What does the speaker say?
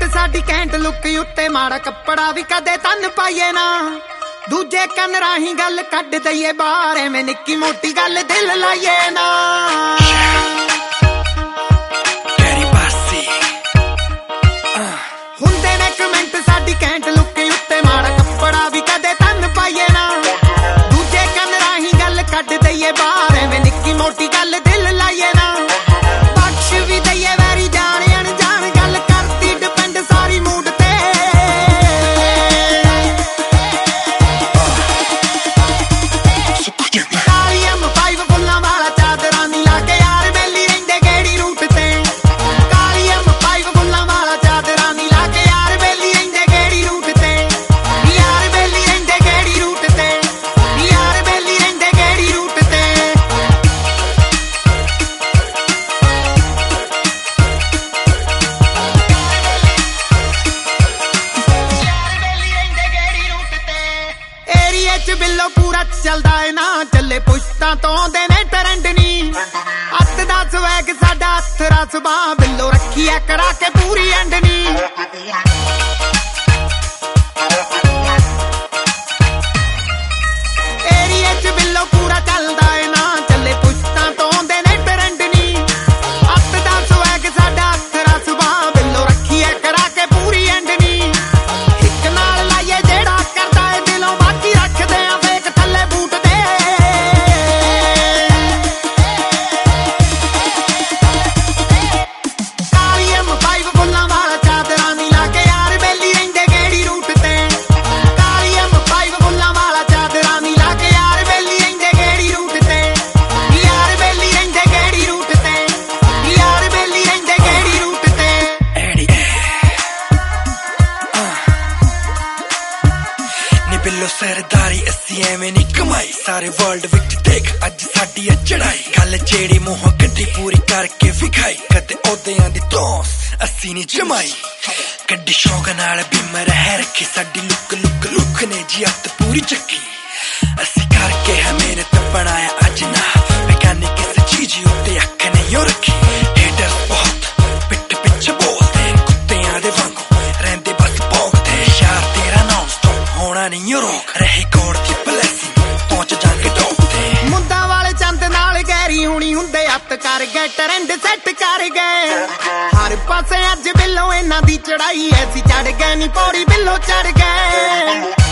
ਸਾਡੀ ਘੈਂਟ ਲੁੱਕ ਉੱਤੇ ਮਾੜਾ ਕੱਪੜਾ ਵੀ ਕਦੇ ਤਨ ਪਾਈਏ ਨਾ। ਦੂਜੇ ਕੰਨ ਰਾਹੀਂ ਗੱਲ ਕੱਢ ਦਈਏ ਬਾਹਰ, ਐਵੇਂ ਨਿੱਕੀ ਮੋਟੀ ਗੱਲ ਦਿਲ ਲਾਈਏ ਨਾ। ਹੁੰਦੇ ਨੇ ਕਮੈਂਟ ਸਾਡੀ ਘੈਂਟ ਲੁੱਕ ਉੱਤੇ ਮਾੜਾ ਕੱਪੜਾ ਵੀ ਕਦੇ ਤਨ ਪਾਈਏ ਨਾ। ਦੂਜੇ ਕੰਨ ਰਾਹੀਂ ਗੱਲ ਕੱਢ ਦਈਏ ਬਾਹਰ, ਐਵੇਂ ਨਿੱਕੀ ਮੋਟੀ ਗੱਲ ਦਿਲ ਲਾਈਏ ਨਾ। ਬਖਸ਼ ਵੀ ਦਈਏ ਵੈਰੀ ਜਾਣ ਅਣਜਾਣ, ਗੱਲ ਕਰਦੀ ਡਿਪੈਂਡ ਸਾਰੀ ਮੂਡ ਤੇ। ਕਾਲੀ M5 ਫੁੱਲਾਂ ਵਾਲਾ ਚਾਦਰਾਂ ਨੀ ਲਾ ਕੇ ਯਾਰ ਬੇਲੀ ਰਹਿੰਦੇ ਗੇੜੀ ਰੂਟ ਤੇ। ਕਾਲੀ M5 ਫੁੱਲਾਂ ਵਾਲਾ ਚਾਦਰਾਂ ਨੀ ਲਾ ਕੇ ਯਾਰ ਬੇਲੀ ਰਹਿੰਦੇ ਗੇੜੀ ਰੂਟ ਤੇ। ਯਾਰ ਬੇਲੀ ਰਹਿੰਦੇ ਗੇੜੀ ਰੂਟ ਤੇ। ਯਾਰ ਬੇਲੀ ਰਹਿੰਦੇ ਗੇੜੀ ਰੂਟ ਤੇ। ਏਰੀਏ ਚ ਬਿੱਲੋ ਪੂਰਾ ਚੱਲਦਾ ਏ ਨਾ, ਚੱਲੇ ਪੁਸ਼ਤਾਂ ਤੋਂ ਆਉਂਦੇ ਨੇ ਟਰੈਂਡ ਨੀ। ਅੱਤ ਦਾ ਸਵੈਗ ਸਾਡਾ ਅਥਰਾ ਸੁਭਾਅ, ਬਿੱਲੋ ਰੱਖੀ ਐ ਕਰਾ ਕੇ ਪੂਰੀ ਐਂਡ ਨੀ। ਏਰੀਏ ਚ ਬਿੱਲੋ ਪੂਰਾ ਚੱਲਦਾ ਏ ਨਾ, ਚੱਲੇ ਪੁਸ਼ਤਾਂ ਤੋਂ ਆਉਂਦੇ ਨੇ ਟਰੈਂਡ ਨੀ। ਅੱਤ ਦਾ ਸਵੈਗ ਸਾਡਾ ਅਥਰਾ ਸੁਭਾਅ, ਬਿੱਲੋ ਰੱਖੀ ਐ ਕਰਾ ਕੇ ਪੂਰੀ ਐਂਡ ਨੀ। ਇੱਕ ਨਾਲ ਲਾਈਏ ਜਿਹੜਾ ਕਰਦਾ ਏ ਦਿਲੋਂ, ਬਾਕੀ ਰੱਖਦੇ ਆ ਫੇਕ ਥੱਲੇ ਬੂਟ ਦੇ। ਕਾਲੀ M5 ਫੁੱਲਾਂ ਵਾਲਾ ਚਾਦਰਾਂ ਨੀ ਲਾ ਕੇ ਯਾਰ ਬੇਲੀ ਰਹਿੰਦੇ ਗੇੜੀ ਰੂਟ ਤੇ। ਕਾਲੀ M5 ਫੁੱਲਾਂ ਵਾਲਾ ਚਾਦਰਾਂ ਨੀ ਲਾ ਕੇ ਯਾਰ ਬੇਲੀ ਰਹਿੰਦੇ ਗੇੜੀ ਰੂਟ ਤੇ। ਯਾਰ ਬੇਲੀ ਰਹਿੰਦੇ ਗੇੜੀ ਰੂਟ ਤੇ। ਯਾਰ ਬੇਲੀ ਰਹਿੰਦੇ ਗੇੜੀ ਰੂਟ ਤੇ। ਨੀ ਬਿੱਲੋ ਸਰਦਾਰੀ ਅਸੀਂ ਐਵੇਂ ਨੀ ਕਮਾਈ, ਸਾਰੇ ਵਰਲਡ ਵਿੱਚ ਦੇਖ ਅੱਜ ਸਾਡੀ ਆ ਚੜਾਈ। ਗੱਲ ਜਿਹੜੀ ਮੂੰਹੋਂ ਕੱਢੀ ਪੂਰੀ ਕਰਕੇ ਵਿਖਾਈ, ਕਦੇ ਅਹੁਦਿਆਂ ਦੀ ਤੋਸ ਅਸੀਂ ਨੀ ਜਮਾਈ। ਗੱਡੀ ਸ਼ੌਕ ਨਾਲ ਬਿਮਰ ਹੈ ਰੱਖੀ, ਸਾਡੀ ਲੁੱਕ ਨੇ ਜੀ ਅੱਤ ਪੂਰੀ ਚੱਕੀ। ਅਸੀਂ ਕਰਕੇ ਹੈ ਮਿਹਨਤ ਬਣਾਇਆ ਅੱਜ ਨਾ, ਬੇਗਾਨੀ ਕਿਸੇ ਚੀਜ਼ ਉੱਤੇ ਅੱਖ ਨਹੀਂ ਰੱਖੀ। ਹੇਟਰਸ ਬਹੁਤ ਪਿੱਠ ਪਿੱਛੇ ਬੋਲਦੇ, ਕੁੱਤਿਆਂ ਦੇ ਵਾਂਗੂ ਰਹਿੰਦੇ ਬਸ ਭੌਂਕਦੇ। ਯਾਰ ਤੇਰਾ ਨਾਮ ਸਟਾਪ ਹੋਣਾ ਨਹੀਂ ਰੋਕ, ਰਹੇ ਕੋਡ ਦੀ ਬਲੈਸਿੰਗ ਪਹੁੰਚ ਜਾਣਗੇ ਟੌਪ ਤੇ। ਮੁੰਡਾ ਵਾਲੇ ਚੰਦ ਨਾਲ ਗੈਰੀ ਹੋਣੀ ਹੁੰਦੇ ਅੱਤ ਕਰ ਗਏ, ਟਰੈਂਡ ਸੈੱਟ ਕਰ ਗਏ। ਹਰ ਪਾਸੇ ਅੱਜ ਬਿੱਲੋ ਇਹਨਾਂ ਦੀ ਚੜਾਈ, ਐਸੀ ਚੜ ਗਏ ਨੀ ਪੌੜੀ ਬਿੱਲੋ ਚੜ ਗਏ।